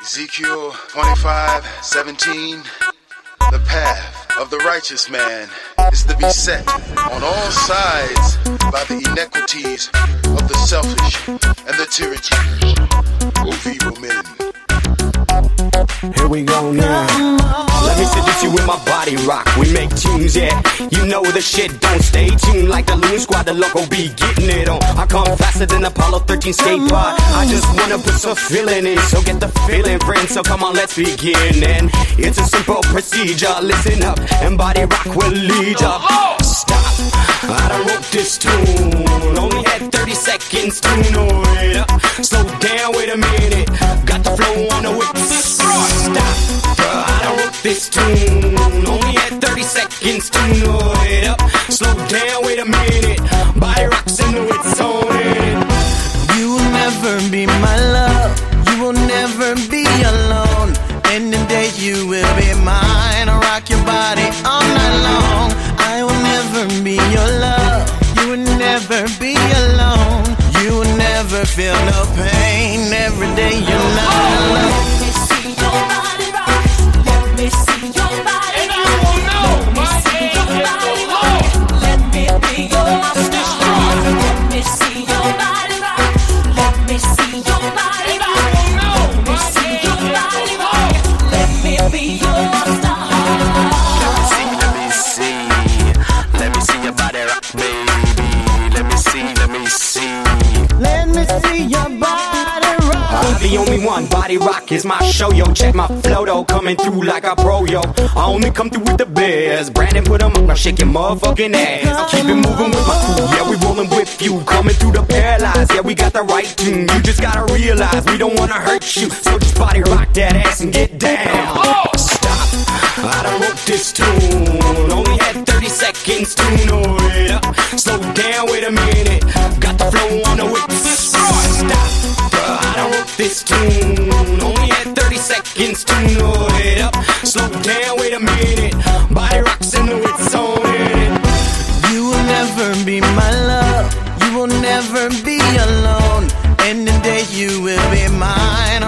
Ezekiel 25:17. The path of the righteous man is to be set on all sides by the inequities of the selfish and the tyrannies of evil men. Here we go now. Let me seduce you with my body rock. We make tunes, yeah. You know the shit don't stay tuned like the Loon Squad. The loco be getting it on. I come faster than Apollo 13 skate pod. I just wanna put some feeling in, so get the feeling, friend. So come on, let's begin. And it's a simple procedure. Listen up, and body rock will lead ya. Stop. I done wrote this tune. Only had 30 seconds to know it. Slow down, wait a minute. Got the flow on the whip. Stop. I done wrote this tune. Only had 30 seconds to know it up. Slow down, wait a minute. Body rocks and the wits on it. You will never be my love. You will never be alone. In the day you will be mine. I'll rock your body all night long. I will never be your love. You will never be alone. You will never feel no pain. Every day you're not alone. Let me see your body rock. Let me see your body rock. Let me see your body rock. Let me be your star. Let me see your body rock. Let me see your body rock. Let me see your body rock. Let me be your star. Let me see. Let me see your body rock, baby. Let me see, let me see. Let me see your body rock. I'm the only one, body rock is my show, yo. Check my flow, though, coming through like a pro, yo. I only come through with the bears. Brandon put them up, now shake your motherfucking ass. I'll keep it moving with my crew, yeah, we rolling with you. Coming through the paralyzed, yeah, we got the right tune. You just gotta realize we don't wanna hurt you. So just body rock that ass and get down. Stop, I done wrote this tune. Only had 30 seconds to know it up. Slow down, wait a minute. Got the flow on the whip. Stop, I done wrote this tune. Only had 30 seconds to know it up. Slow down, wait a minute. Body rocks and the wits on it. You will never be my love. You will never be alone. In the day you will be mine.